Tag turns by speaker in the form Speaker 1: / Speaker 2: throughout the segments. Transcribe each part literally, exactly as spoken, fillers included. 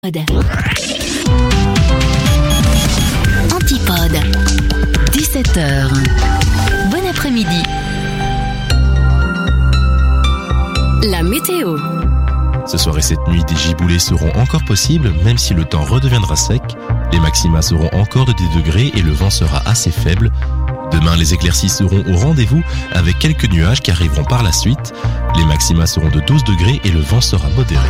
Speaker 1: Antipode, dix-sept heures. Bon après-midi. La météo.
Speaker 2: Ce soir et cette nuit, des giboulées seront encore possibles, même si le temps redeviendra sec. Les maxima seront encore de dix degrés et le vent sera assez faible. Demain, les éclaircies seront au rendez-vous avec quelques nuages qui arriveront par la suite. Les maxima seront de douze degrés et le vent sera modéré.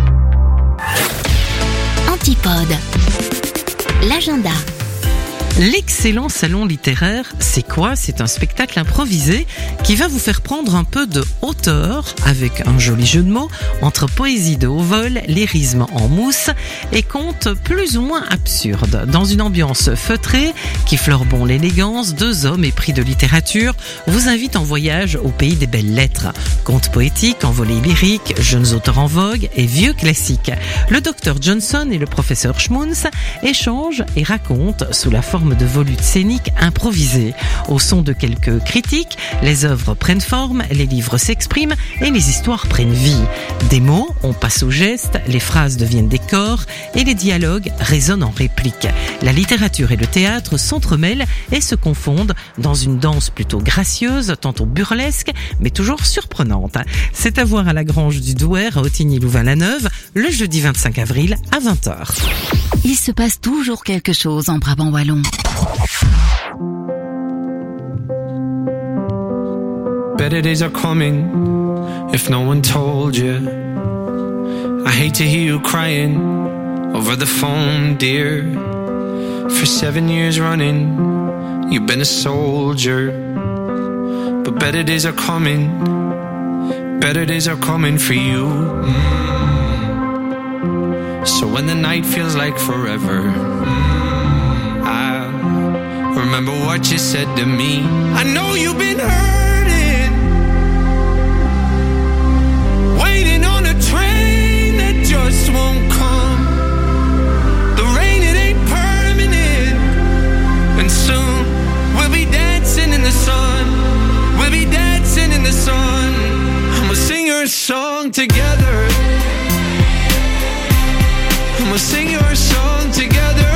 Speaker 1: Antipode, l'agenda.
Speaker 3: L'excellent salon littéraire, c'est quoi ? C'est un spectacle improvisé qui va vous faire prendre un peu de hauteur, avec un joli jeu de mots, entre poésie de haut vol, lyrisme en mousse et contes plus ou moins absurdes. Dans une ambiance feutrée qui fleure bon l'élégance, deux hommes épris de littérature vous invitent en voyage au pays des belles lettres. Contes poétiques, envolées lyriques, jeunes auteurs en vogue et vieux classiques. Le docteur Johnson et le professeur Schmunz échangent et racontent sous la forme de volutes scéniques improvisées. Au son de quelques critiques, les œuvres prennent forme, les livres s'expriment et les histoires prennent vie. Des mots, on passe aux gestes, les phrases deviennent des corps et les dialogues résonnent en répliques. La littérature et le théâtre s'entremêlent et se confondent dans une danse plutôt gracieuse, tantôt burlesque, mais toujours surprenante. C'est à voir à la Grange du Douer à Ottigny-Louvain-la-Neuve le jeudi vingt-cinq avril à vingt heures.
Speaker 1: Il se passe toujours quelque chose en Brabant wallon.
Speaker 4: Better days are coming if no one told you. I hate to hear you crying over the phone, dear. For seven years running, you've been a soldier. But better days are coming, better days are coming for you. So when the night feels like forever, I remember what you said to me. I know you've been hurting, waiting on a train that just won't come. The rain, it ain't permanent, and soon we'll be dancing in the sun. We'll be dancing in the sun. I'ma sing your song together. I'ma sing your song together.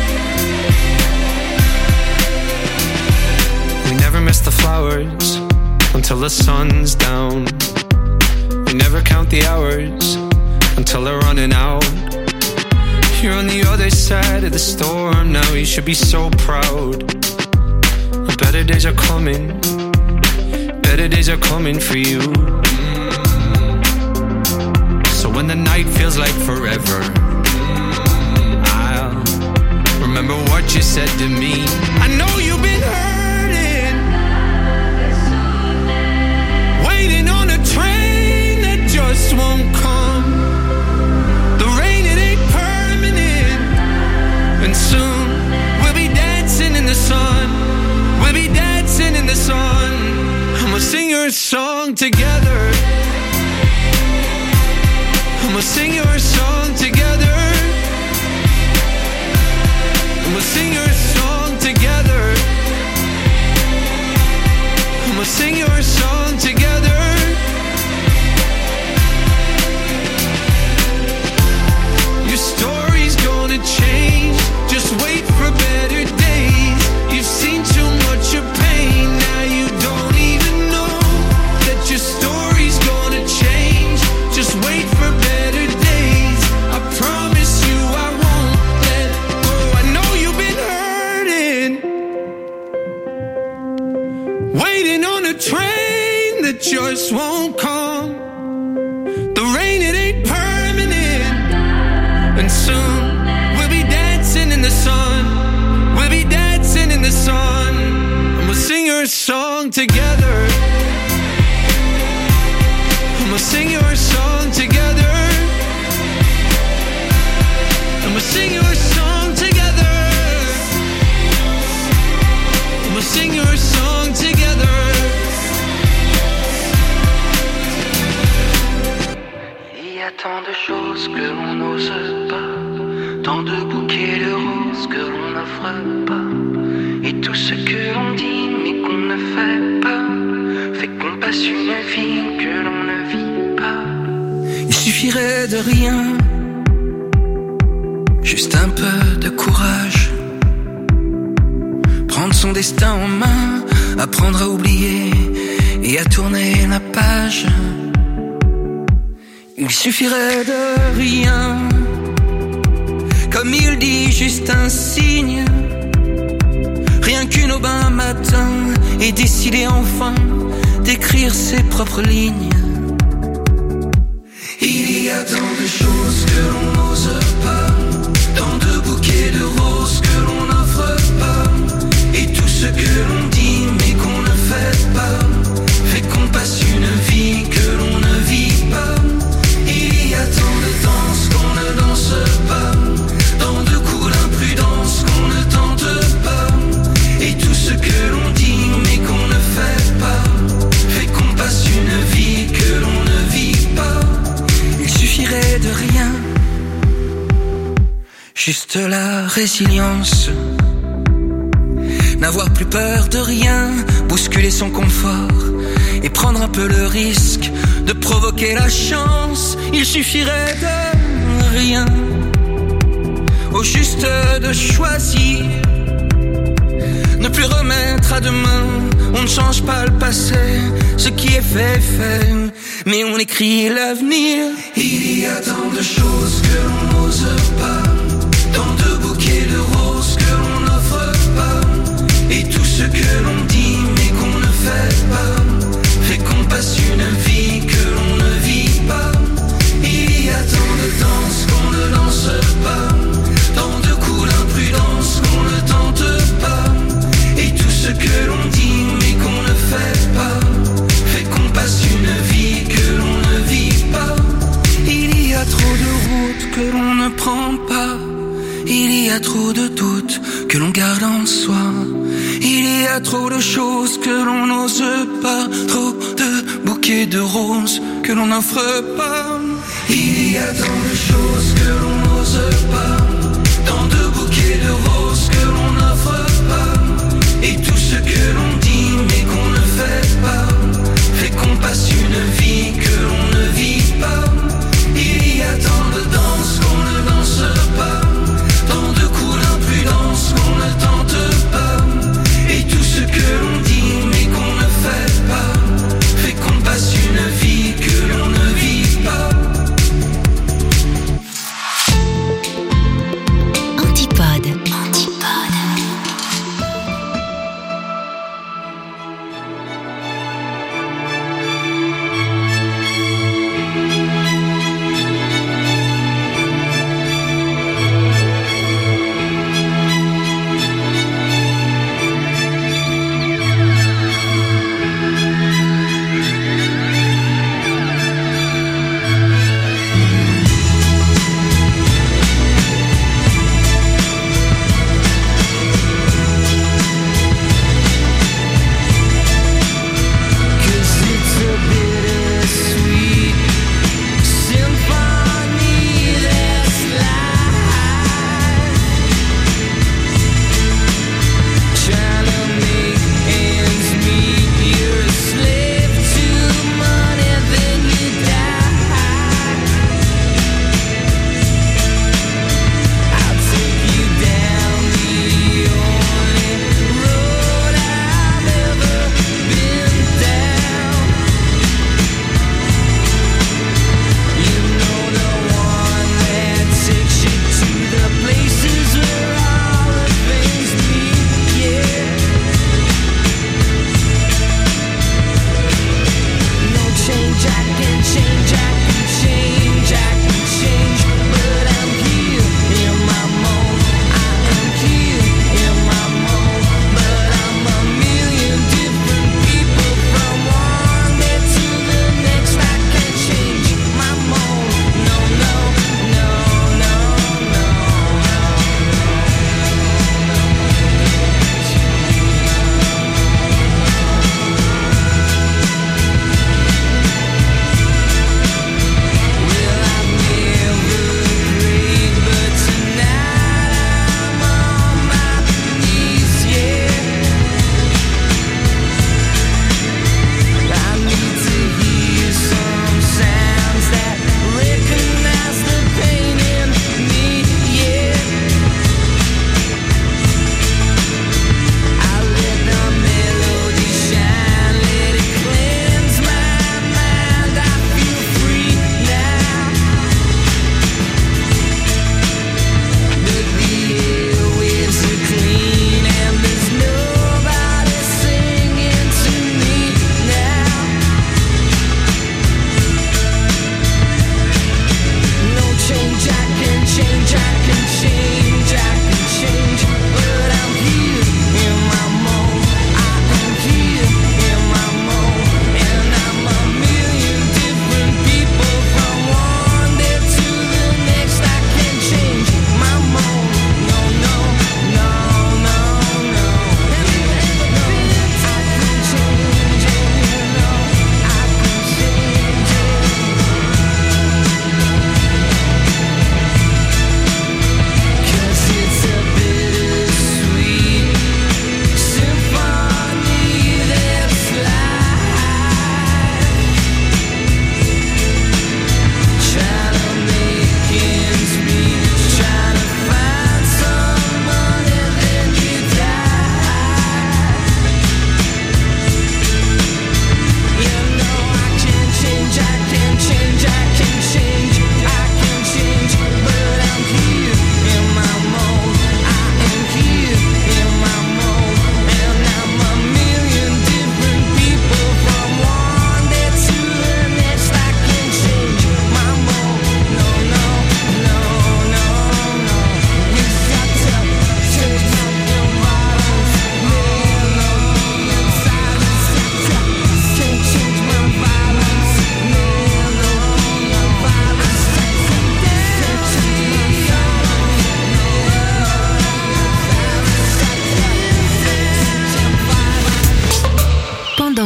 Speaker 4: We never miss the flowers until the sun's down. We never count the hours until they're running out. You're on the other side of the storm now, you should be so proud. Better days are coming, better days are coming for you. So when the night feels like forever, remember what you said to me. I know you've been hurting, waiting on a train that just won't come. The rain, it ain't permanent, and soon we'll be dancing in the sun. We'll be dancing in the sun. I'ma sing your song together. I'ma sing your song together. I'ma sing your song together. I'ma sing your song together. Your story's gonna change. Just wait for better days. You've seen too much of pain. Now you don't even know that your story's gonna change. Just wait for better days. I promise you I won't let go. I know you've been hurting, waiting on a train that just won't come. The rain, it ain't permanent, and soon we'll be dancing in the sun. We'll be dancing in the sun. I'ma sing your song together. I'ma sing your song together. I'ma sing your song together. I'ma sing your song together.
Speaker 5: Il y a tant de choses que l'on n'ose pas, tant de bouquets de roses que l'on n'offre pas, et tout ce que l'on dit mais qu'on ne fait pas, fait qu'on passe une vie que l'on ne vit pas.
Speaker 4: Il suffirait de rien
Speaker 5: Juste un peu de courage, prendre son destin en main, apprendre à oublier et à tourner la page. Il suffirait de rien, comme il dit, juste un signe, rien qu'une aube un matin, et décider enfin d'écrire ses propres lignes. Il y a tant de choses que l'on n'ose pas, tant de bouquets de roses que l'on n'offre pas, et tout ce que l'on dit mais qu'on ne fait pas, fait qu'on passe une vie que l'on ne vit pas. Il y a tant de danses qu'on ne danse pas, tant de coups d'imprudence qu'on ne tente pas, et tout ce que l'on dit mais qu'on ne fait pas, fait qu'on passe une vie que l'on ne vit pas. Il suffirait de rien, juste la résilience, n'avoir plus peur de rien, bousculer son confort et prendre un peu le risque de provoquer la chance. Il suffirait de rien, au juste de choisir, ne plus remettre à demain. On ne change pas le passé, ce qui est fait est fait, mais on écrit l'avenir. Il y a tant de choses que l'on n'ose pas, tant de bouquets de roses que l'on n'offre pas, et tout ce que l'on dit mais qu'on ne fait pas, fait qu'on passe une vie que l'on ne vit pas. Il y a tant de danses qu'on ne danse pas, tant de coups d'imprudence qu'on ne tente pas, et tout ce que l'on dit mais qu'on ne fait pas, fait qu'on passe une vie que l'on ne vit pas. Il y a trop de routes que l'on ne prend pas, il y a trop de doutes que l'on garde en soi, il y a trop de choses que l'on n'ose pas, trop de bouquets de roses que l'on n'offre pas. Il y a tant de choses que l'on n'ose pas, tant de bouquets de roses que l'on n'offre pas, et tout ce que l'on dit mais qu'on ne fait pas, fait qu'on passe une vie que l'on ne vit pas. Il y a tant de danses qu'on ne danse pas, tant de coups d'imprudence qu'on ne tente pas, et tout ce que l'on dit mais qu'on ne fait pas, fait qu'on passe une vie que l'on ne vit pas.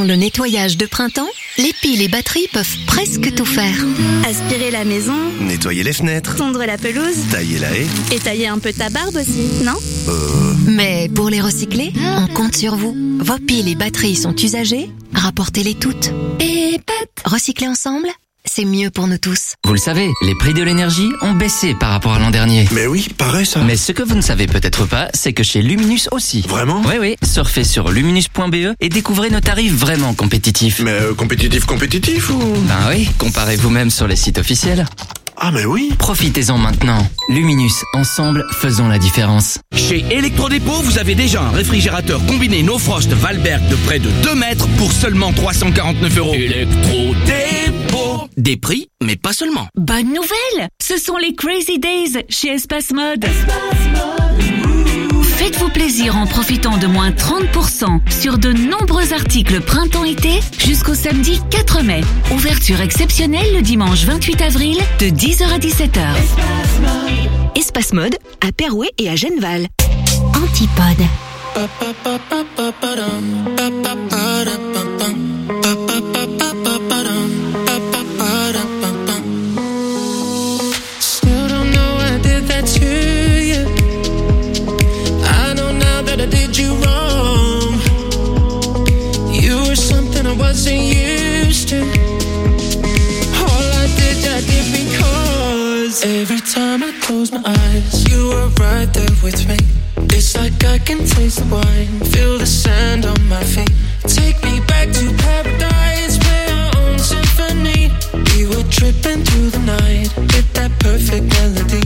Speaker 6: le nettoyage de printemps, les piles et batteries peuvent presque tout faire.
Speaker 7: Aspirer la maison,
Speaker 8: nettoyer les fenêtres,
Speaker 7: tondre la pelouse,
Speaker 8: tailler la haie.
Speaker 7: Et tailler un peu ta barbe aussi, non ?
Speaker 8: Euh...
Speaker 6: Mais pour les recycler, on compte sur vous. Vos piles et batteries sont usagées, rapportez-les toutes. Et pat, recycler ensemble, c'est mieux pour nous tous.
Speaker 9: Vous le savez, les prix de l'énergie ont baissé par rapport à l'an dernier.
Speaker 8: Mais oui, pareil ça.
Speaker 9: Mais ce que vous ne savez peut-être pas, c'est que chez Luminus aussi.
Speaker 8: Vraiment ?
Speaker 9: Oui, oui. Surfez sur luminus point b e et découvrez nos tarifs vraiment compétitifs.
Speaker 8: Mais euh, compétitif, compétitif ou...
Speaker 9: Ben oui, comparez vous-même sur les sites officiels.
Speaker 8: Ah mais oui.
Speaker 9: Profitez-en maintenant. Luminus, ensemble, faisons la différence.
Speaker 10: Chez Electrodépôt, vous avez déjà un réfrigérateur combiné No Frost Valberg de près de deux mètres pour seulement trois cent quarante-neuf euros. Electrodépôt. Des prix, mais pas seulement.
Speaker 11: Bonne nouvelle! Ce sont les Crazy Days chez Espace Mode. Faites-vous plaisir en profitant de moins trente pour cent sur de nombreux articles printemps-été jusqu'au samedi quatre mai. Ouverture exceptionnelle le dimanche vingt-huit avril de dix heures à dix-sept heures.
Speaker 6: Espace Mode à Perouet et à Genneval. Antipode.
Speaker 4: Still don't know I did that to you. I know now that I did you wrong. You were something I wasn't used to. All I did, I did because every time I close my eyes, you were right there with me. It's like I can taste the wine, feel the sand on my feet. Take me back to paradise, play our own symphony. We were tripping through the night with that perfect melody.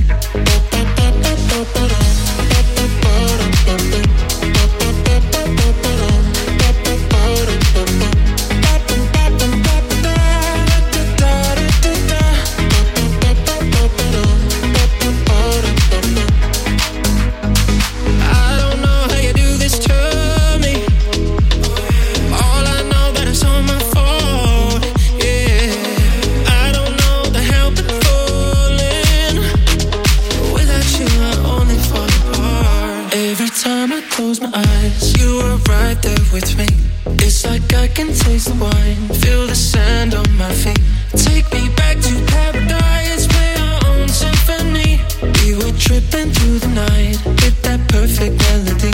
Speaker 4: Close my eyes, you were right there with me. It's like I can taste the wine, feel the sand on my feet. Take me back to paradise, play our own symphony. We were tripping through the night with that perfect melody.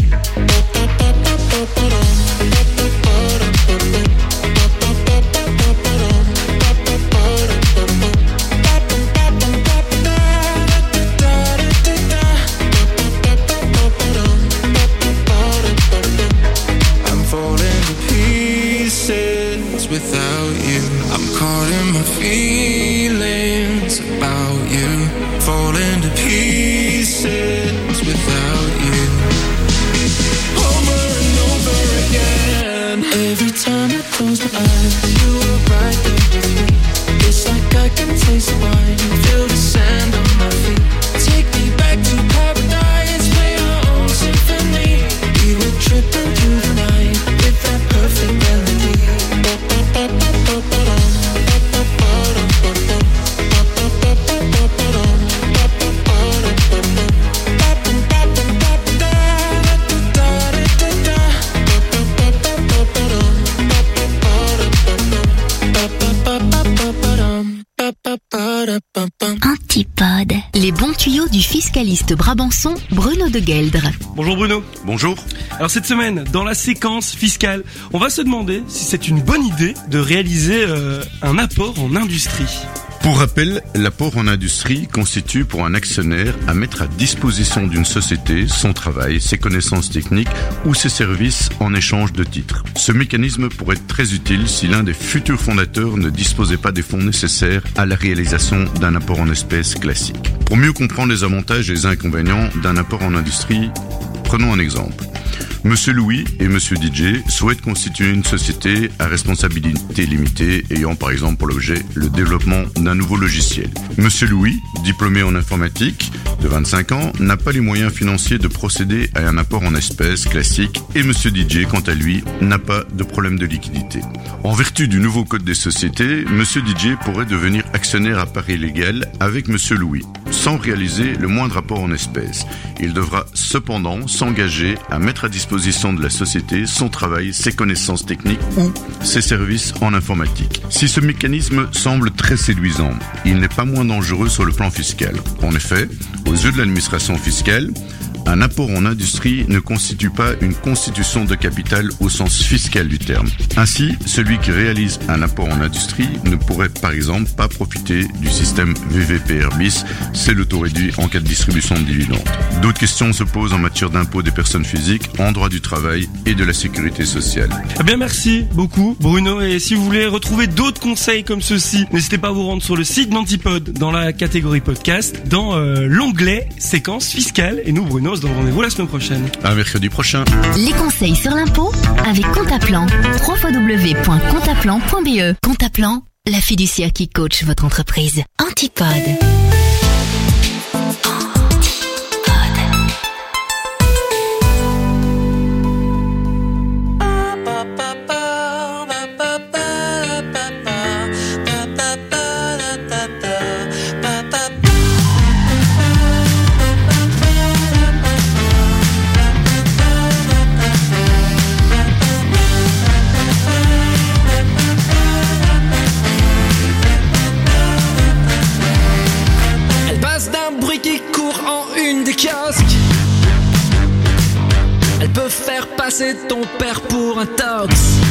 Speaker 4: Without you, I'm caught in my feelings about you. Falling to pieces without you. Over and over again. Every time I close my eyes, you were right there with me. It's like I can taste the wine, feel the sand on my feet. Take me back to paradise, play our own symphony. We were tripping through the night with that perfect melody.
Speaker 6: Antipode. Les bons tuyaux du fiscaliste brabançon Bruno de Gueldre.
Speaker 12: Bonjour Bruno.
Speaker 8: Bonjour.
Speaker 12: Alors cette semaine, dans la séquence fiscale, on va se demander si c'est une bonne idée de réaliser euh, un apport en industrie.
Speaker 13: Pour rappel, l'apport en industrie constitue pour un actionnaire à mettre à disposition d'une société son travail, ses connaissances techniques ou ses services en échange de titres. Ce mécanisme pourrait être très utile si l'un des futurs fondateurs ne disposait pas des fonds nécessaires à la réalisation d'un apport en espèces classique. Pour mieux comprendre les avantages et les inconvénients d'un apport en industrie, prenons un exemple. Monsieur Louis et Monsieur D J souhaitent constituer une société à responsabilité limitée ayant par exemple pour l'objet le développement d'un nouveau logiciel. Monsieur Louis, diplômé en informatique, de vingt-cinq ans, n'a pas les moyens financiers de procéder à un apport en espèces classique et Monsieur D J, quant à lui, n'a pas de problème de liquidité. En vertu du nouveau code des sociétés, Monsieur D J pourrait devenir actionnaire à part illégale avec Monsieur Louis, sans réaliser le moindre apport en espèces. Il devra cependant s'engager à mettre à disposition de la société son travail, ses connaissances techniques ou ses services en informatique. Si ce mécanisme semble très séduisant, il n'est pas moins dangereux sur le plan fiscal. En effet, aux yeux de l'administration fiscale, un apport en industrie ne constitue pas une constitution de capital au sens fiscal du terme. Ainsi, celui qui réalise un apport en industrie ne pourrait par exemple pas profiter du système V V P R bis, c'est le taux réduit en cas de distribution de dividendes. D'autres questions se posent en matière d'impôt des personnes physiques, en droit du travail et de la sécurité sociale.
Speaker 12: Eh bien merci beaucoup Bruno, et si vous voulez retrouver d'autres conseils comme ceux-ci, n'hésitez pas à vous rendre sur le site d'Antipode dans la catégorie podcast, dans euh, l'onglet séquence fiscale, et nous Bruno on se donne rendez-vous la semaine prochaine.
Speaker 13: À mercredi prochain.
Speaker 6: Les conseils sur l'impôt avec Comptaplan. w w w point comptaplan point b e. Comptaplan, la fiduciaire qui coach votre entreprise. Antipode.
Speaker 14: Elle peut faire passer ton père pour un tox.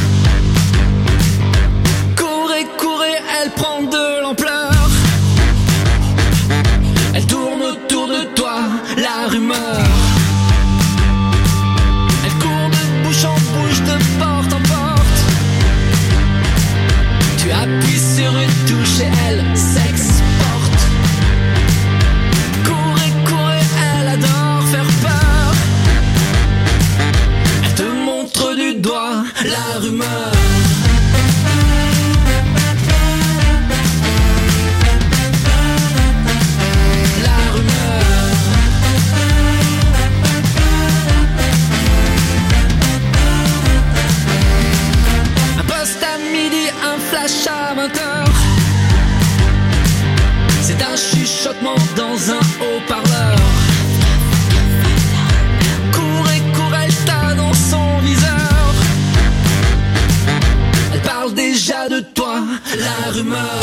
Speaker 14: Courez, courez, elle prend de l'ampleur. Elle tourne autour de toi, la rumeur. Elle court de bouche en bouche, de porte en porte. Tu appuies sur une touche et elle s'exporte. Courez, courez, elle adore faire peur. Elle te montre du doigt la rumeur. À vingt heures, c'est un chuchotement dans un haut-parleur. Courez, courez, elle t'a dans son viseur. Elle parle déjà de toi, la rumeur.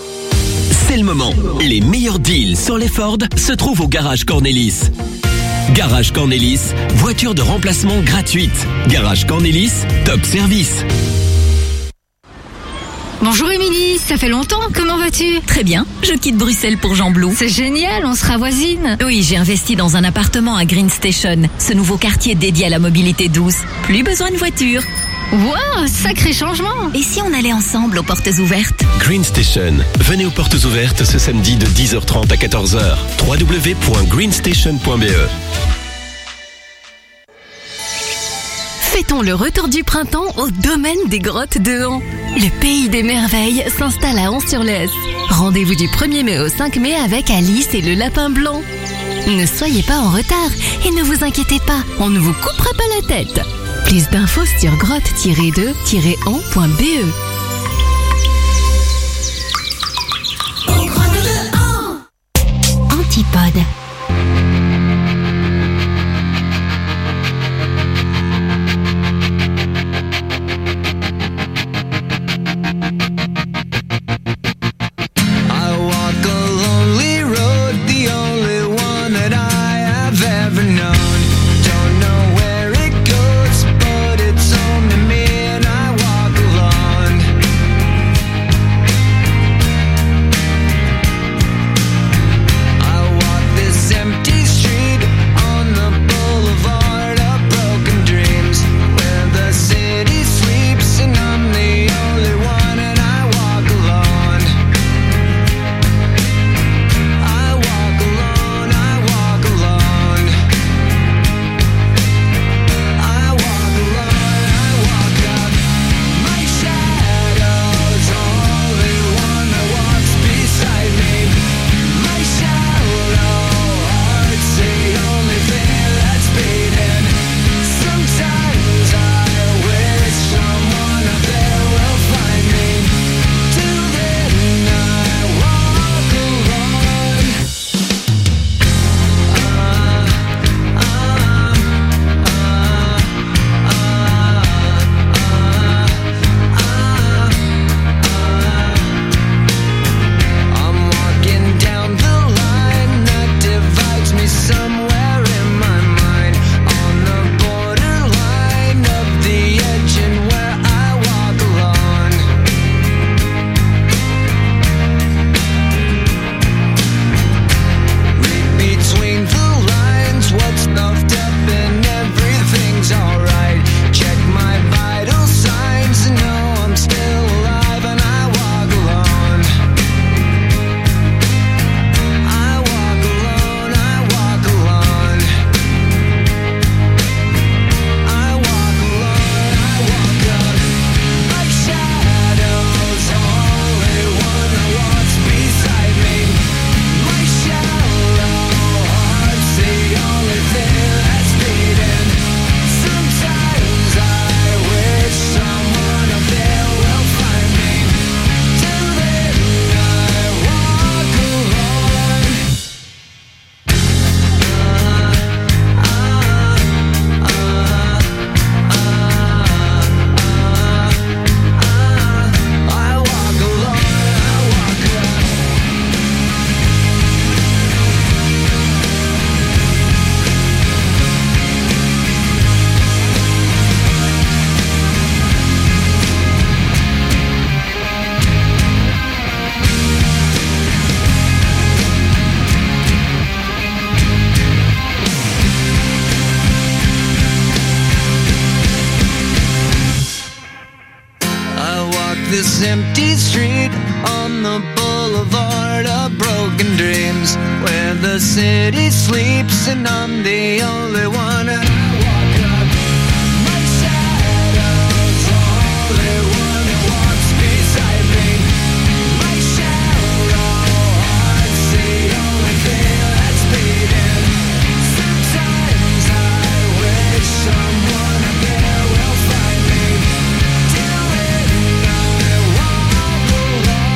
Speaker 15: Les meilleurs deals sur les Ford se trouvent au garage Cornelis. Garage Cornelis, voiture de remplacement gratuite. Garage Cornelis, top service.
Speaker 16: Bonjour Émilie, ça fait longtemps, comment vas-tu?
Speaker 11: Très bien, je quitte Bruxelles pour Jean Blou.
Speaker 16: C'est génial, on sera voisines.
Speaker 11: Oui, j'ai investi dans un appartement à Green Station, ce nouveau quartier dédié à la mobilité douce. Plus besoin de voiture.
Speaker 16: Wow, sacré changement.
Speaker 11: Et si on allait ensemble aux portes ouvertes?
Speaker 2: Green Station. Venez aux portes ouvertes ce samedi de dix heures trente à quatorze heures. w w w point green station point b e.
Speaker 6: Fêtons le retour du printemps au domaine des grottes de Han. Le pays des merveilles s'installe à Han-sur-Lez. Rendez-vous du premier mai au cinq mai avec Alice et le lapin blanc. Ne soyez pas en retard et ne vous inquiétez pas, on ne vous coupera pas la tête. Plus d'infos sur grotte tiret deux tiret han point b e. Antipode.
Speaker 14: this empty street on the boulevard of broken dreams, where the city sleeps and I'm the only one. And I walk up, my shadow's only one that walks beside me. My shallow heart's the only thing that's beating. Sometimes I wish someone up there will find me. Till then I walk alone.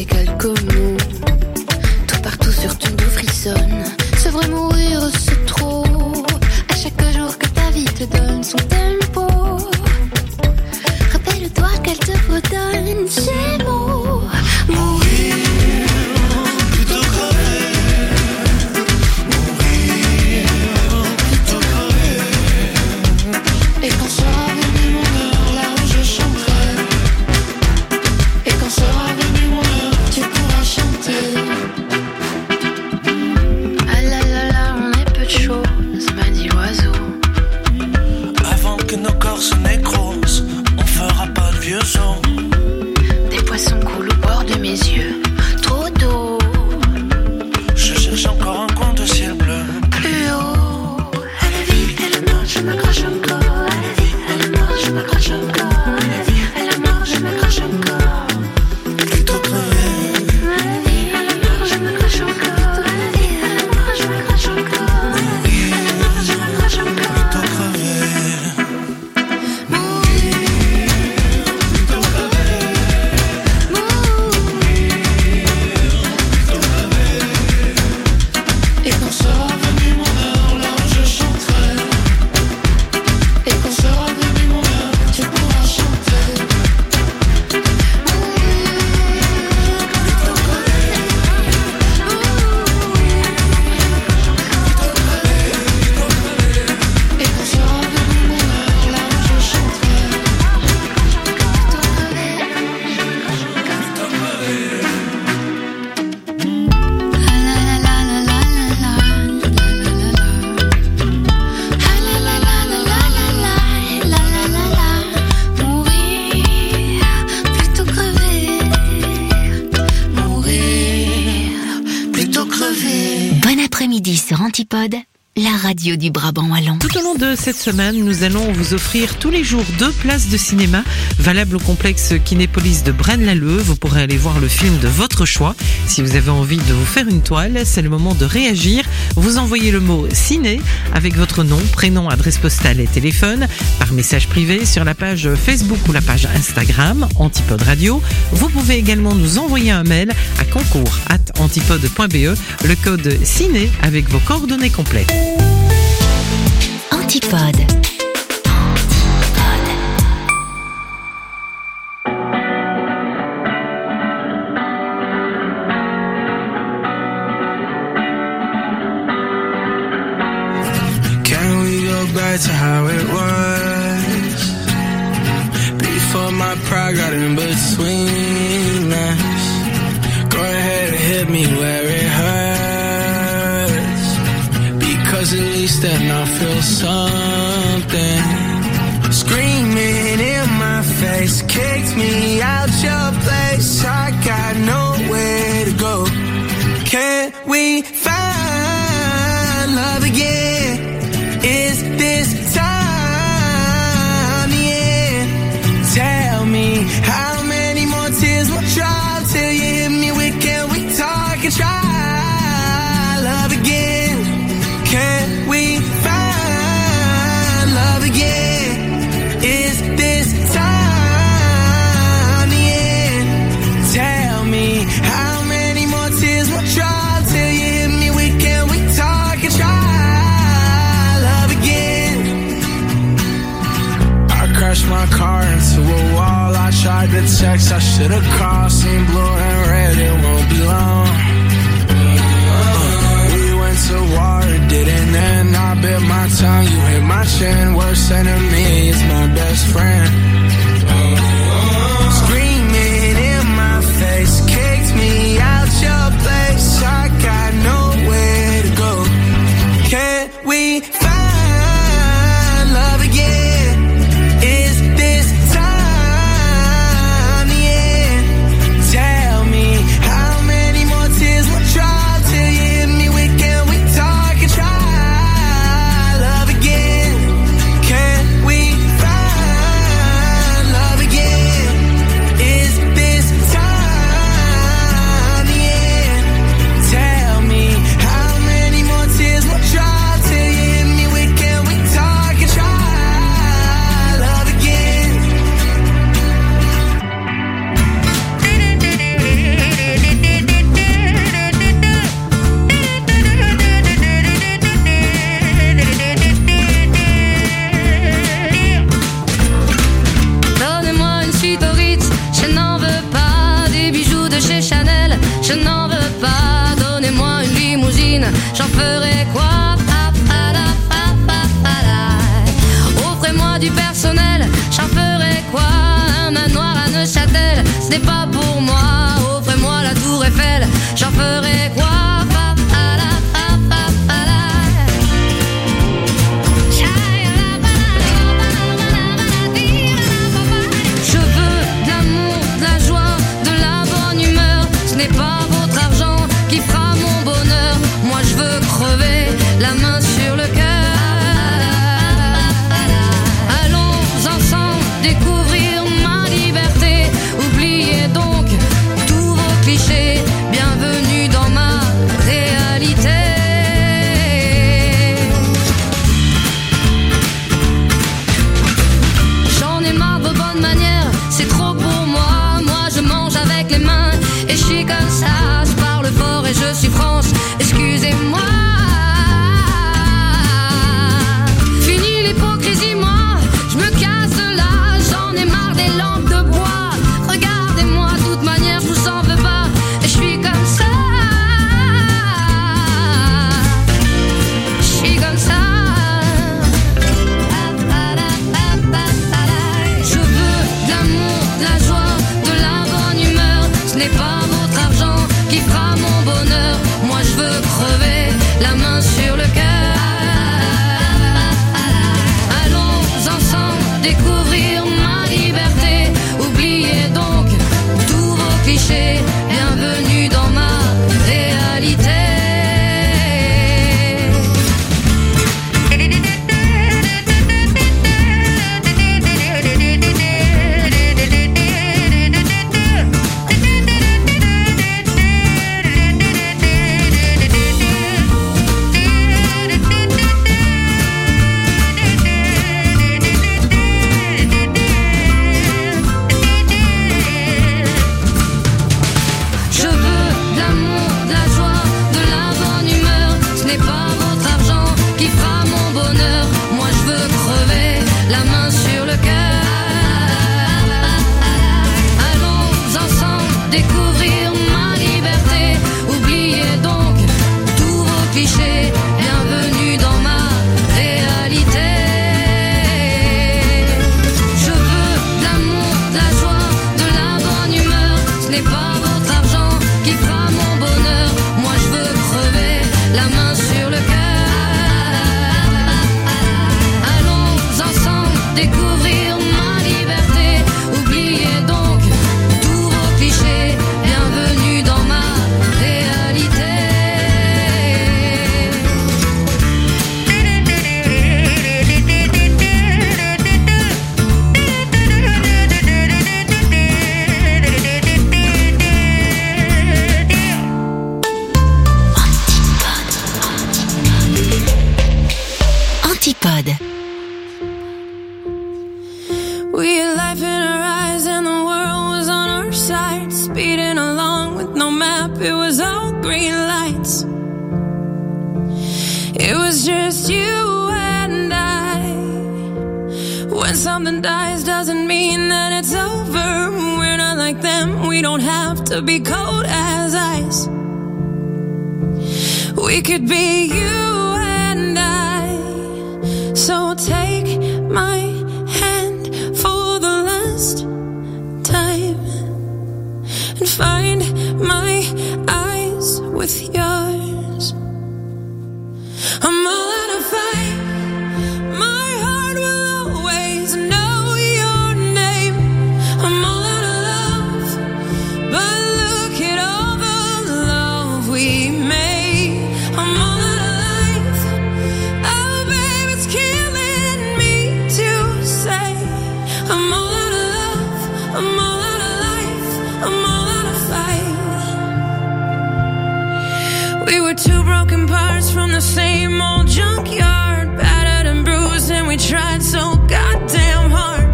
Speaker 17: quelques mots. Tout partout sur tout nous frissonne. C'est vrai, mourir c'est trop. À chaque jour que ta vie te donne son tempo. Rappelle-toi qu'elle te redonne ces mots. Mourir plutôt crever. Mourir plutôt crever. Et quand sera venu mon heure, là où je chanterai. Et quand sera venu mon heure, tu pourras chanter. Ah là là là, on est peu de choses, m'a dit l'oiseau.
Speaker 18: Avant que nos corps se nécrosent, on fera pas de vieux os.
Speaker 17: Des poissons coulent au bord de mes yeux. Trop d'eau.
Speaker 18: Je cherche encore un coin de ciel bleu.
Speaker 17: Plus haut. À la vie, à la mort, je m'accroche encore. À la vie, à la mort, je m'accroche encore. À la vie, à la mort, je m'accroche encore.
Speaker 18: Plutôt crever.
Speaker 17: À la vie, à la mort, je m'accroche encore. À la vie, à la mort, je m'accroche encore. À la vie, à la mort, je m'accroche encore.
Speaker 18: Plutôt crever.
Speaker 17: Et quand sera venu mon heure, là où je chanterai. Et quand sera venu mon heure, tu pourras chanter. Et quand sera venu mon heure, là où je chanterai.
Speaker 6: Bon après-midi sur Antipode, la radio du Brabant wallon.
Speaker 3: Tout au long de cette semaine, nous allons vous offrir tous les jours deux places de cinéma valables au complexe Kinépolis de Braine-l'Alleud. Vous pourrez aller voir le film de votre choix. Si vous avez envie de vous faire une toile, c'est le moment de réagir. Vous envoyez le mot ciné avec votre nom, prénom, adresse postale et téléphone par message privé sur la page Facebook ou la page Instagram Antipode Radio. Vous pouvez également nous envoyer un mail à concours arobase antipode point be, le code ciné avec vos coordonnées complètes.
Speaker 6: Antipode.
Speaker 18: Can we go back to how it was? Before my pride got in between us. Go ahead and hit me where it hurts. Because at least then I'll feel something. Screaming in my face, kicked me out your place. I got nowhere to go. Can we find love again? Is this time the end? Tell me how many more tears will drop till you hit me with can we talk and try love again? Can we find love again? Is this time the end? Tell me how many more tears will drop till you hit me with can we talk and try love again? I crashed my car into a wall. I tried to text, I should've called. Seen blue and red, it won't be long. We went to war, it didn't end. I bit my tongue, you hit my chin. Worst enemy is my best friend. Screaming in my face, kicked me out your place. I got nowhere to go. Can we find love again? Is this time the end? Tell me how many more tears will drop till you hit me with can we talk and try love again? Can we find
Speaker 19: découvrir ma liberté. Oubliez donc tous vos clichés. Bienvenue dans ma réalité. J'en ai marre de vos bonnes manières, c'est trop pour moi. Moi je mange avec les mains et je suis comme ça. Je parle fort et je suis France, excusez-moi. Fini l'hypocrisie, moi je me casse de là. J'en ai marre des lampes de bois. Regardez-moi, de toute manière je vous en veux pas. Et je suis comme ça. Je suis comme ça. Je veux de l'amour, de la joie, de la bonne humeur. Ce n'est pas votre argent qui fera mon bonheur. Moi je veux crever la main sur le cœur. Allons ensemble découvrir ma liberté. Oubliez donc tous vos clichés. Bienvenue dans ma réalité. Je veux de l'amour, de la joie, de la bonne humeur. Ce n'est pas votre argent qui fera mon bonheur. Moi je veux crever la main sur le cœur. Allons ensemble découvrir ma liberté. Oubliez donc tous vos clichés. Bienvenue dans ma réalité. Je veux de l'amour, de la joie, de la bonne humeur. Ce n'est pas votre argent qui fera mon bonheur. Moi je veux crever la main sur le cœur. Allons ensemble découvrir ma liberté. Oubliez donc tous vos clichés. Bienvenue dans ma réalité.
Speaker 6: Antipode.
Speaker 17: We had life in our eyes and the world was on our side. Speeding along with no map, it was all green lights. It was just you and I. When something dies doesn't mean that it's over. We're not like them, we don't have to be cold as ice. We could be you and I. So take my hand for the last time and find my eyes with yours. I'm all out of fight. My heart will always know your name. I'm all out of love, but look at all the love we made. I'm all out of life. Oh, babe, it's killing me to say. I'm all out of love. I'm all out of life. I'm all out of fight. We were two broken parts from the same old junkyard, battered and bruised, and we tried so goddamn hard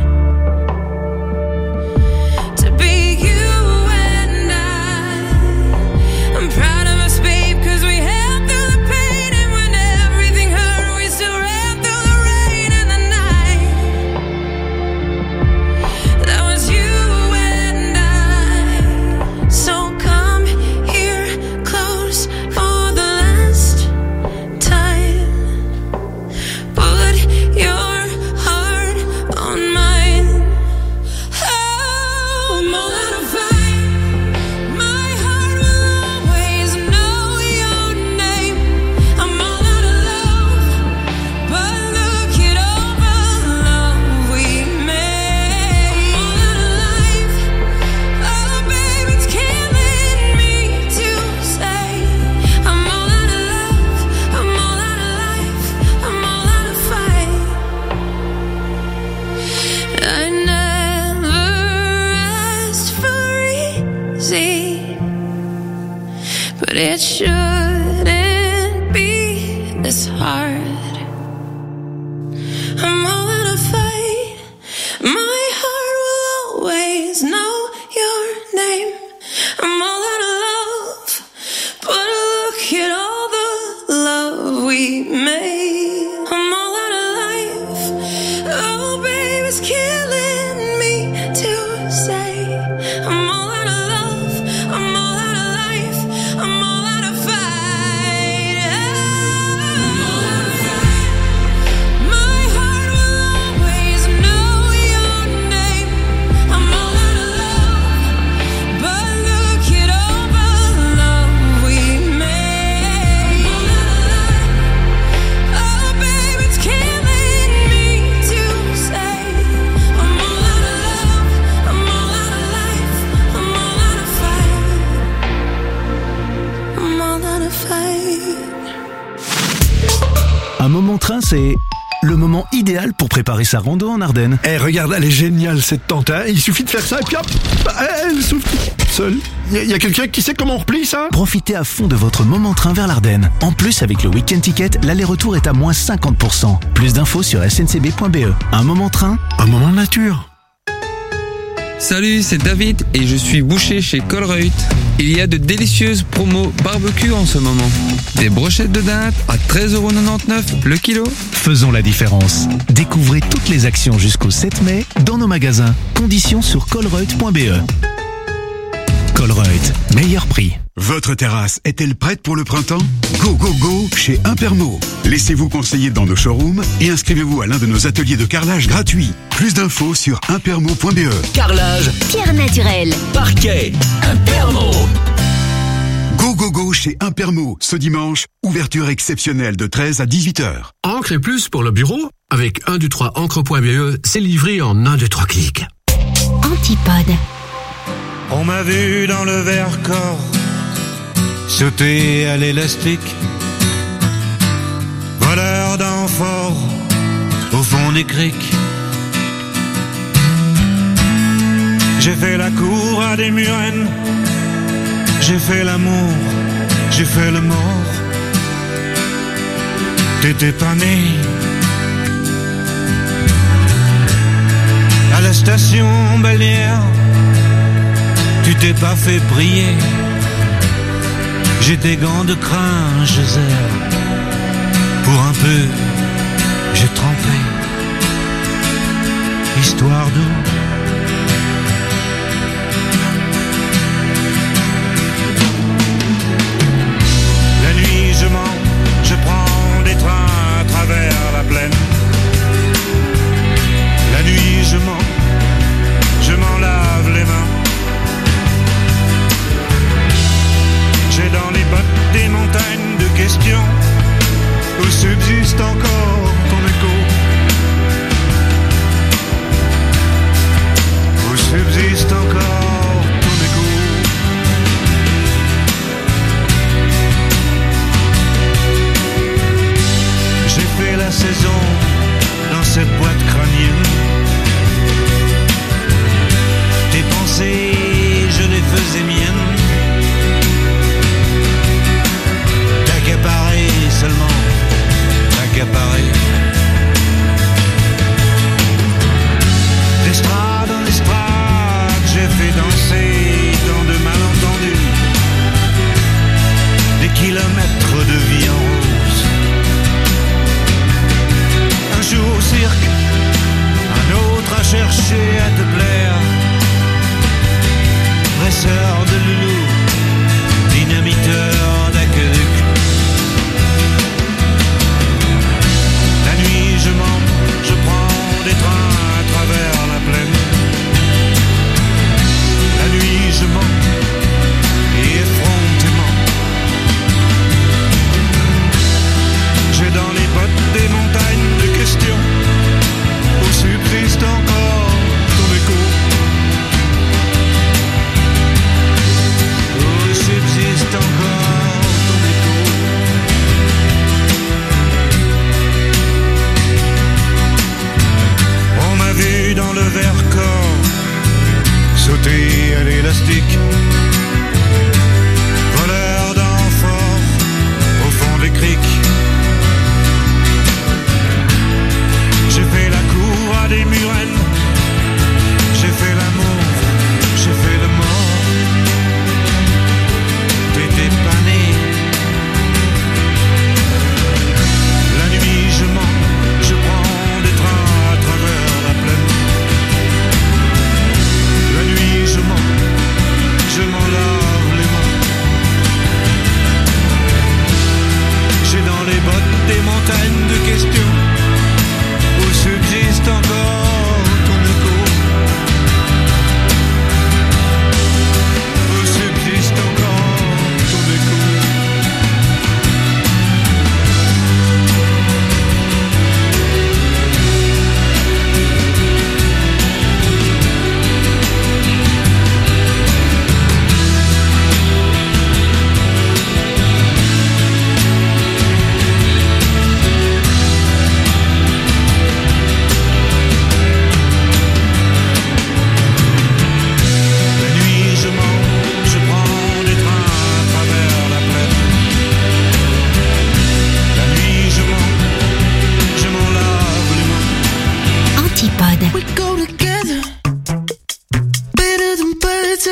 Speaker 17: to be you and I. I'm proud of us, babe, 'cause we held through the pain, and when everything hurt, we still ran through the rain and the night. That was you and I. So come here close for the last time. Put your heart
Speaker 19: but it shouldn't be this hard. I'm all out of fight. My heart will always know your name. I'm all out of love, but look at all the love we made. I'm all out of life. Oh, baby, it's killing me to say. I'm all out of love. I'm all out of life. I'm all out of fight. I'm all out of fight. My heart will always know your name. I'm all out of love, but look at all the love we made. I'm all out of life. Oh, baby, it's killing me to say. I'm all out of love. I'm all out of life. I'm all out of fight. I'm all out of fight.
Speaker 20: Un moment train, c'est le moment idéal pour préparer sa rando en Ardennes.
Speaker 8: Eh, regarde, elle est géniale cette tente, hein. Il suffit de faire ça et puis hop, elle souffle seule. Il y, y a quelqu'un qui sait comment on replie ça?
Speaker 20: Profitez à fond de votre moment train vers l'Ardenne. En plus, avec le Week-end Ticket, l'aller-retour est à moins cinquante pour cent. Plus d'infos sur s n c b point b e. Un moment train,
Speaker 8: un moment nature.
Speaker 21: Salut, c'est David et je suis boucher chez Colruyt. Il y a de délicieuses promos barbecue en ce moment. Des brochettes de dinde à treize euros quatre-vingt-dix-neuf le kilo.
Speaker 20: faisons la différence. Découvrez toutes les actions jusqu'au sept mai dans nos magasins. Conditions sur colruyt point b e. Colruyt, meilleur prix.
Speaker 22: Votre terrasse est-elle prête pour le printemps? Go, go, go chez Impermo. Laissez-vous conseiller dans nos showrooms et inscrivez-vous à l'un de nos ateliers de carrelage gratuits. Plus d'infos sur impermo point b e.
Speaker 15: Carrelage,
Speaker 6: Pierre naturelle,
Speaker 15: parquet, Impermo.
Speaker 22: Go, go, go chez Impermo. Ce dimanche, ouverture exceptionnelle de treize à dix-huit heures.
Speaker 23: Encre et plus pour le bureau? Avec un deux trois encre point b e, c'est livré en un deux trois clics.
Speaker 6: Antipode.
Speaker 24: On m'a vu dans le Vercors sauter à l'élastique, voleur d'amphores au fond des criques. J'ai fait la cour à des murennes, j'ai fait l'amour, j'ai fait le mort. T'étais pas né. À la station balnéaire, tu t'es pas fait briller. J'ai des gants de crin, je zère. Pour un peu, j'ai trempé. Histoire d'eau. La nuit, je mens, je prends des trains à travers la plaine. La nuit, je mens, je m'en lave les mains. J'ai dans les bottes des montagnes de questions où subsiste encore ton écho. Où subsiste encore ton écho. J'ai fait la saison dans cette boîte crânienne. Tes pensées, je les faisais miennes. Accaparé seulement, accaparé. D'estrade en estrade, j'ai fait danser dans de malentendus des kilomètres de vie en rose. Un jour au cirque, un autre à chercher à te plaire. Presseur de loulou, dynamiteur d'aqueduc. Je mens, je prends des trains à travers la plaine. La nuit je mens, et effrontément. J'ai dans les bottes des montagnes de questions où subsiste encore ton écho. Où subsiste encore ton écho. On m'a vu dans le Vercors sauter à l'élastique, voleur d'enfants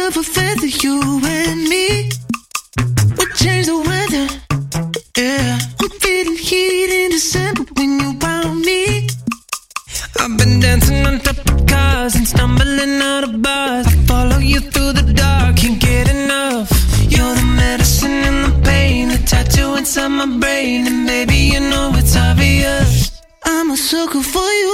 Speaker 18: of a feather, you and me. We change the weather, yeah. I'm feeling heat in December when you found me. I've been dancing on top of cars and stumbling out of bars. I follow you through the dark, can't get enough. You're the medicine and the pain, the tattoo inside my brain. And baby, you know it's obvious, I'm a sucker for you.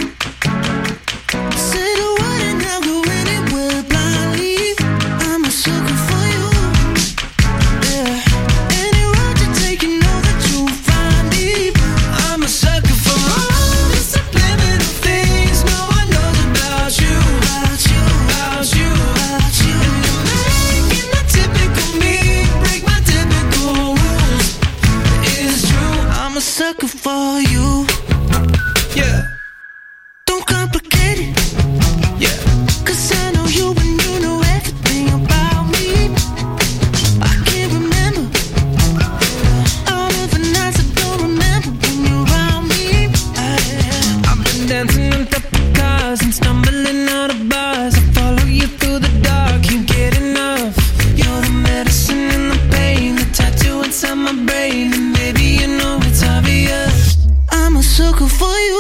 Speaker 18: Say the word and I'll go anywhere blindly. I'm a sucker for you, yeah. Any road you take, you know that you'll find me. I'm a sucker for all the subliminal things no one knows about you, about you, about you, about you. And you're making the typical me break my typical rules. It's true, I'm a sucker for you, yeah. Don't complicate it, yeah. Cause I know you and you know everything about me. I can't remember all of the nights I don't remember when you're around me. I, I've been dancing on top of cars and stumbling out of bars. I follow you through the dark, can't get enough. You're the medicine and the pain, the tattoo inside my brain. And baby, you know it's obvious, I'm a sucker for you.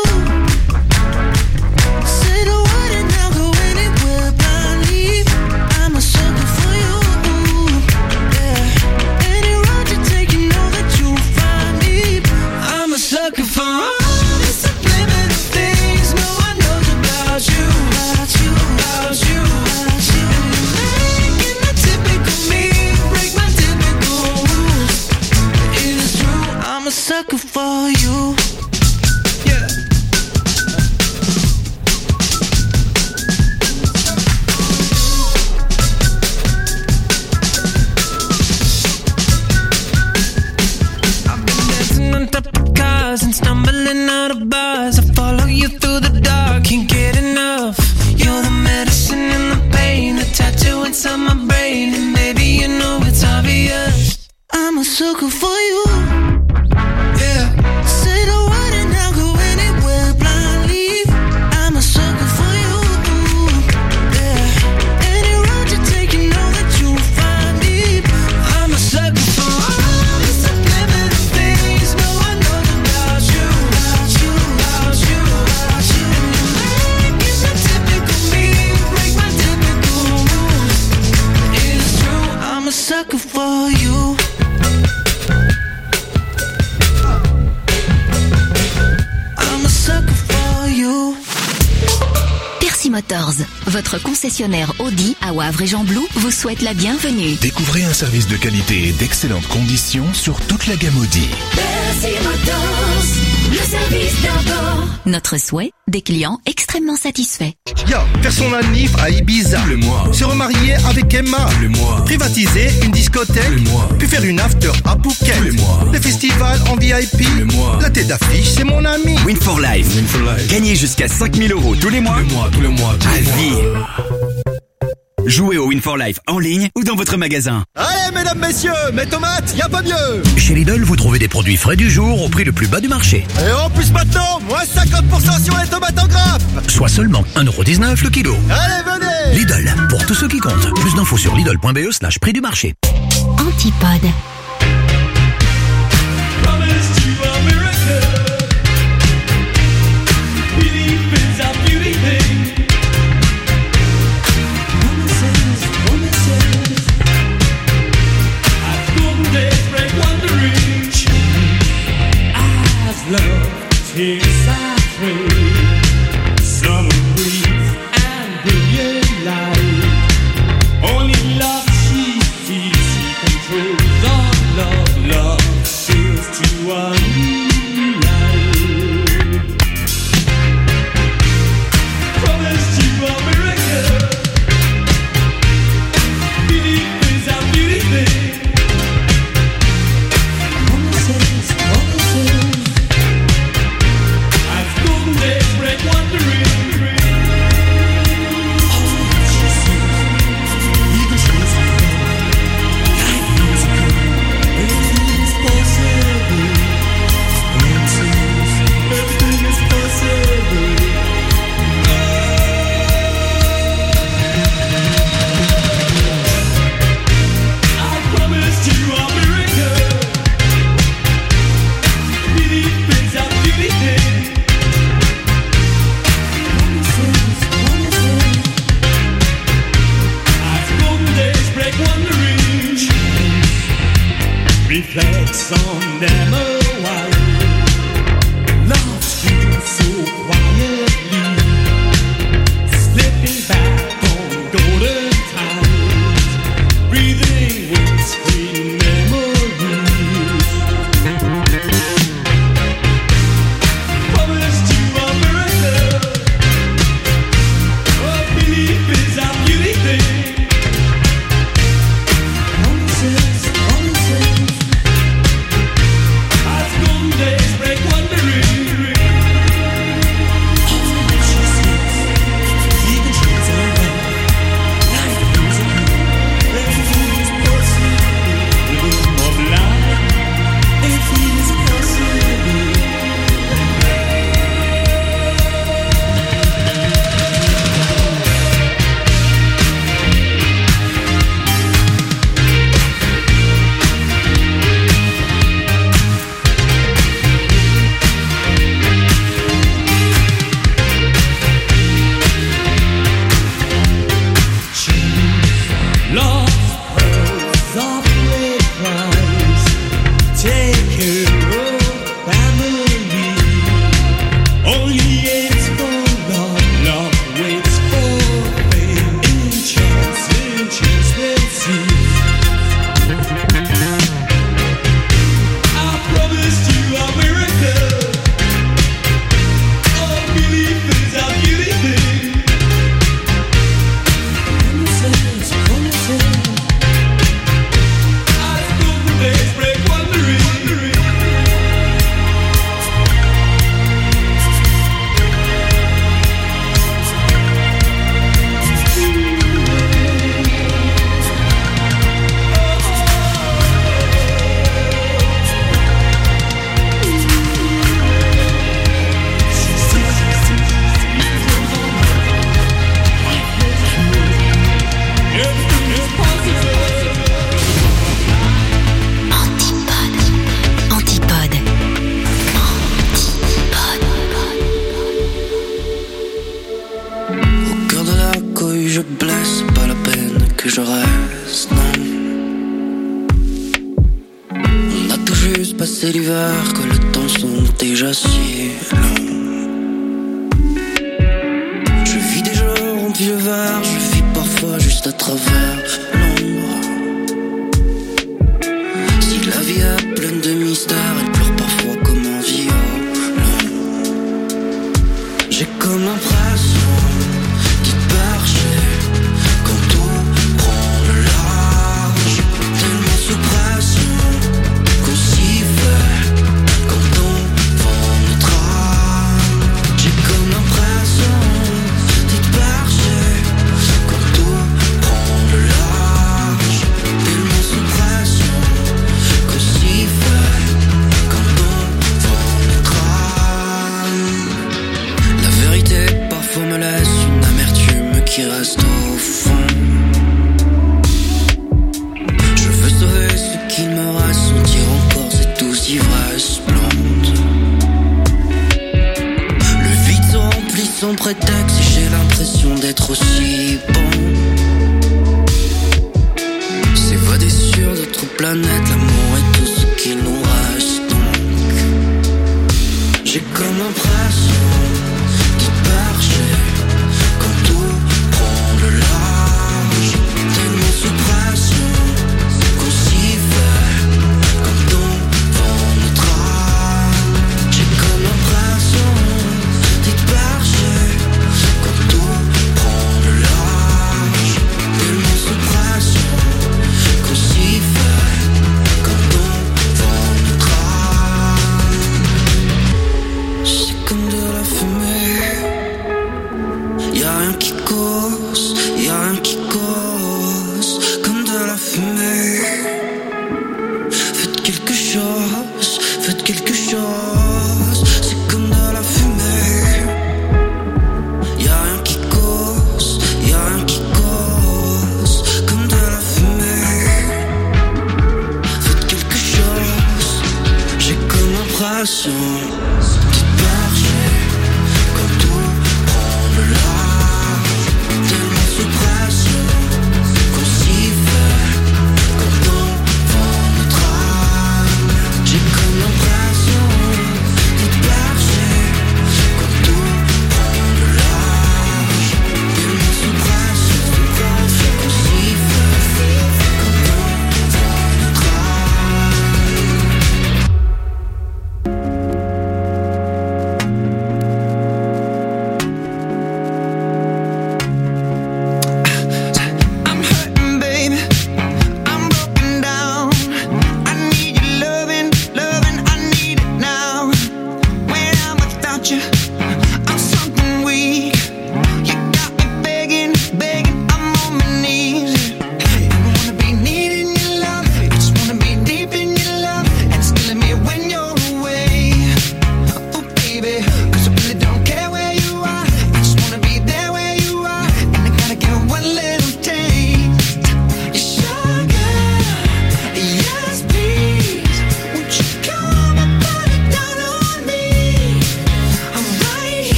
Speaker 18: Say the word and I'll go anywhere blindly. I'm a sucker for you, yeah. Any road you take, you know that you'll find me. I'm a sucker for all the subliminal things no one knows about you, about you, about you, about you. And you're making the typical me break my typical rules. It's true, I'm a sucker for you, yeah. On top of cars and stumbling out of bars. I follow you through the dark, can't get enough. You're the medicine and the pain, the tattoo inside my brain. And maybe you know it's obvious, I'm a sucker for you, yeah. Say the word and I'll go anywhere blindly. I'm a sucker for you, yeah. Any road you take, you know that you'll find me. I'm a sucker for all the subliminal things no one knows about you, about you, about you, about you. And you're making the typical me break my typical rules. It's true, I'm a sucker for you. I'm a sucker for you.
Speaker 6: Percy Motors, votre concessionnaire Audi à Wavre et Jean-Blou, vous souhaite la bienvenue.
Speaker 1: Découvrez un service de qualité et d'excellentes conditions sur toute la gamme Audi.
Speaker 6: Percy Motors, le service d'abord. Notre souhait, des clients extrêmement satisfaits.
Speaker 5: Yo, faire son anniv à Ibiza.
Speaker 1: Tous les mois.
Speaker 5: Se remarier avec Emma.
Speaker 1: Tous les mois.
Speaker 5: Privatiser une discothèque.
Speaker 1: Tous les mois.
Speaker 5: Puis faire une after à Phuket.
Speaker 1: Tous les mois.
Speaker 5: Les festivals en V I P.
Speaker 1: Tous les mois.
Speaker 5: La tête d'affiche, c'est mon ami.
Speaker 7: Win for Life.
Speaker 1: Win for Life.
Speaker 7: Gagnez jusqu'à cinq mille euros tous les mois.
Speaker 1: Tous les mois, tous les mois, tous
Speaker 7: à
Speaker 1: les mois.
Speaker 7: vie. Jouez au Win for Life en ligne ou dans votre magasin.
Speaker 5: Allez, mesdames, messieurs, mes tomates, y a pas mieux.
Speaker 9: Chez Lidl, vous trouvez des produits frais du jour au prix le plus bas du marché.
Speaker 5: Et en plus maintenant, moins cinquante pour cent sur les tomates en grappe.
Speaker 9: Soit seulement un euro dix-neuf le kilo.
Speaker 5: Allez, venez.
Speaker 9: Lidl, pour tous ceux qui comptent. Plus d'infos sur lidl point b e slash prix du marché.
Speaker 6: Antipode.
Speaker 4: Love takes our trade, summer breeze and brilliant light. Only love she sees, she controls all. streets on Demo Wild. Love streets so quietly, slipping back on golden times, breathing with sweet memories. Promised you a miracle, a belief is our beauty thing. Promises, promises, as golden days break wondering.
Speaker 18: C'est l'hiver, que le temps sont déjà si long. Je vis des jours en vieux verre, je vis parfois juste à travers l'ombre. Si la vie est pleine de mystères, elle pleure parfois comme un violon. J'ai comme l'impression d'y percher quand tout prend le large, tellement sous pression. Quand on vend notre âme, j'ai comme l'impression d'être perché quand tout prend le large, tellement sous pression qu'on s'y fait quand on vend notre âme. La vérité parfois me laisse une amertume qui reste au fond. Je veux sauver ce qu'il me reste, sentir encore cette douce ivresse blonde. Le vide se remplit sans prétexte et j'ai l'impression d'être aussi bon. S'évader sur d'autres planètes, l'amour est tout ce qu'il nous reste donc. J'ai comme l'impression d'y percher quand tout prend le large, tellement sous pression qu'on s'y fait quand on vend notre âme. J'ai comme l'impression d'être perché quand tout prend le large, tellement sous pression qu'on s'y fait quand on vend notre âme. C'est comme de la fumée, y'a rien qui cause, y'a rien qui cause, comme de la fumée. Faites quelque chose, faites quelque chose, c'est comme de la fumée. Y'a rien qui cause, y'a rien qui cause, comme de la fumée. Faites quelque chose, j'ai comme l'impression d'être perché quand tout prend le large, tellement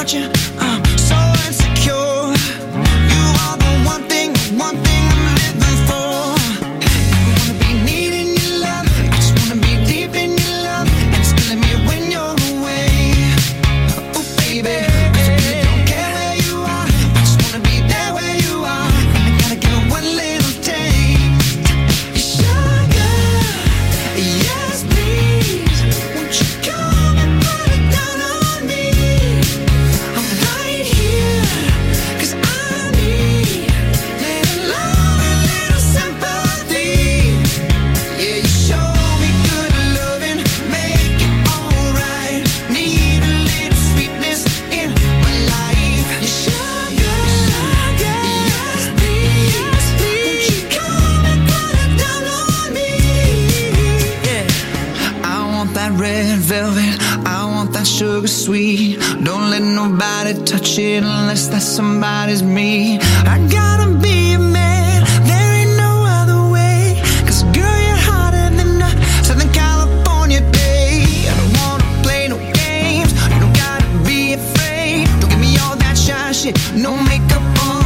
Speaker 14: without you. I'm so insecure. You are the one thing, the one thing I'm living for. I wanna be needing your love. I just wanna be deep in your love. And it's killing me when you're away. Oh baby, 'cause I really don't care where you are. I just wanna be there where you are. And I gotta give it one little taste. Sugar, yes please. Won't you come and put it down on me? I'm right here, 'cause I need little love and little sympathy. Yeah, you show me good loving, make it alright. Need a little sweetness in my life. You sugar, yes please. Won't you come and put it down on me? Yeah, I want that red velvet, I want that sugar sweet. Don't let nobody touch it unless that somebody's me. I gotta be a man, there ain't no other way. 'Cause girl, you're hotter than a Southern California day. I don't wanna play no games, you don't gotta be afraid. Don't give me all that shy shit, no makeup on